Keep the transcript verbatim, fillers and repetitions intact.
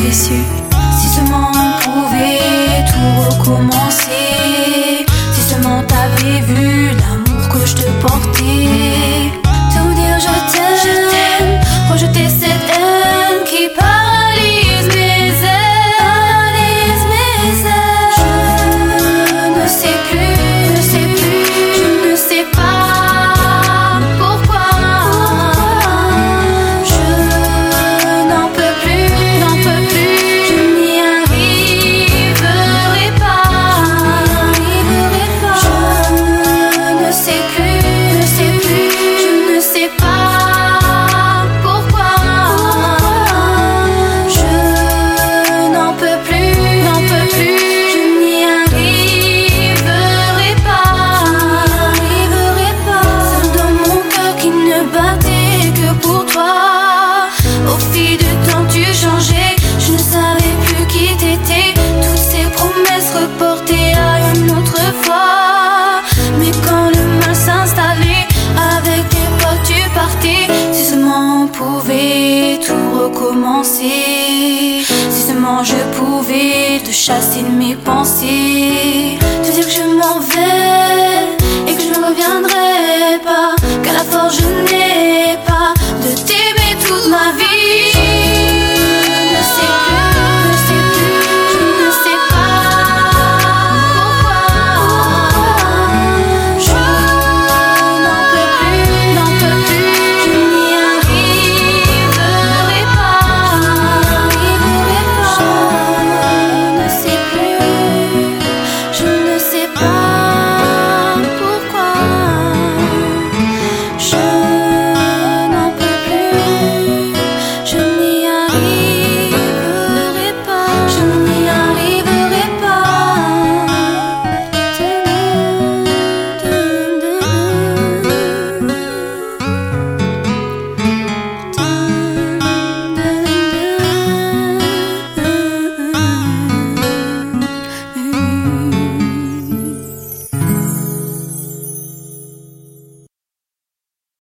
déçu. Si seulement on pouvait tout recommencer, si seulement t'avais vu l'amour que je te portais, tout dire je t'aime, rejeter cette haine qui paralyse mes ailes, paralyse mes ailes. Je ne sais plus, ne sais plus, je ne sais pas pourquoi. Je n'en peux plus, n'en peux plus, je n'y arriverai pas, arriverai pas. Je ne sais plus, ne sais plus, je ne sais pas pourquoi. Je n'en peux plus, n'en peux plus, je n'y arriverai pas, arriverai pas. Seul dans mon cœur qui ne battait que pour toi. Au fil du temps tu changeais, je ne savais plus qui t'étais. Toutes ces promesses reportées à une autre fois. Mais quand le mal s'installait, avec tes potes tu partais. Si seulement on pouvait tout recommencer, si seulement je pouvais te chasser de mes pensées, te dire que je m'en vais et que je ne reviendrai pas, qu'à la force je n'ai pas de t'aimer toute ma vie.